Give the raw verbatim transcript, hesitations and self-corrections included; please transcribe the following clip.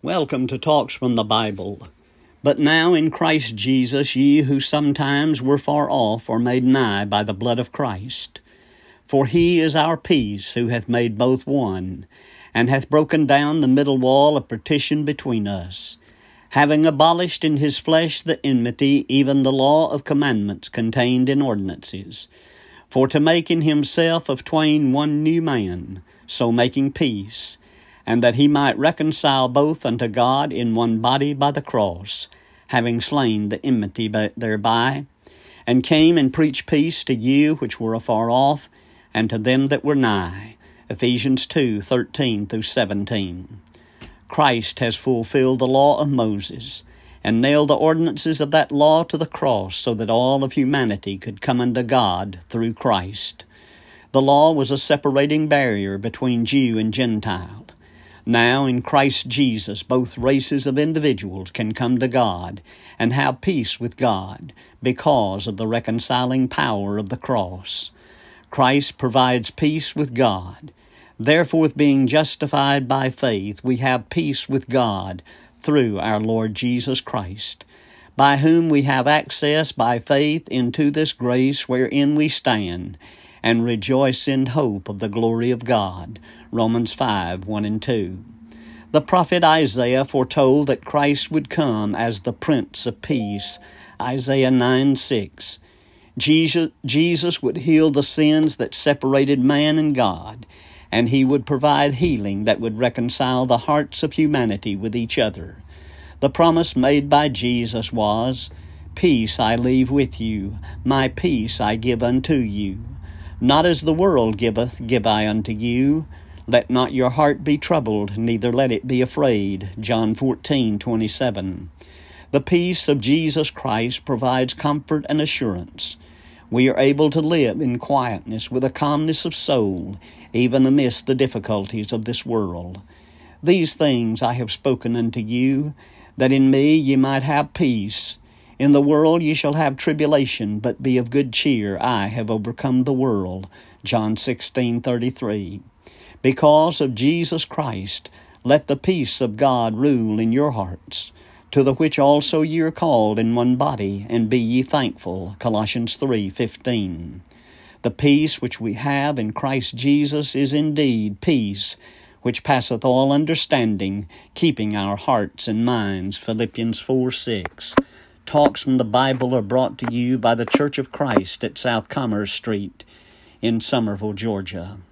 Welcome to Talks from the Bible. But now in Christ Jesus ye who sometimes were far off are made nigh by the blood of Christ. For he is our peace, who hath made both one, and hath broken down the middle wall of partition between us, having abolished in his flesh the enmity, even the law of commandments contained in ordinances, for to make in himself of twain one new man, so making peace, and that he might reconcile both unto God in one body by the cross, having slain the enmity thereby, and came and preached peace to you which were afar off, and to them that were nigh. Ephesians two, thirteen through seventeen. Christ has fulfilled the law of Moses, and nailed the ordinances of that law to the cross, so that all of humanity could come unto God through Christ. The law was a separating barrier between Jew and Gentile. Now, in Christ Jesus, both races of individuals can come to God and have peace with God because of the reconciling power of the cross. Christ provides peace with God. Therefore, being justified by faith, we have peace with God through our Lord Jesus Christ, by whom we have access by faith into this grace wherein we stand, and rejoice in hope of the glory of God. Romans five, one and two. The prophet Isaiah foretold that Christ would come as the Prince of Peace. Isaiah nine, six. Jesus, Jesus would heal the sins that separated man and God, and he would provide healing that would reconcile the hearts of humanity with each other. The promise made by Jesus was, "Peace I leave with you, my peace I give unto you. Not as the world giveth, give I unto you. Let not your heart be troubled, neither let it be afraid." John fourteen, twenty-seven. The peace of Jesus Christ provides comfort and assurance. We are able to live in quietness with a calmness of soul, even amidst the difficulties of this world. These things I have spoken unto you, that in me ye might have peace. In the world ye shall have tribulation, but be of good cheer. I have overcome the world. John sixteen, thirty-three. Because of Jesus Christ, let the peace of God rule in your hearts, to the which also ye are called in one body, and be ye thankful. Colossians three, fifteen. The peace which we have in Christ Jesus is indeed peace, which passeth all understanding, keeping our hearts and minds. Philippians four, six. Talks from the Bible are brought to you by the Church of Christ at South Commerce Street in Summerville, Georgia.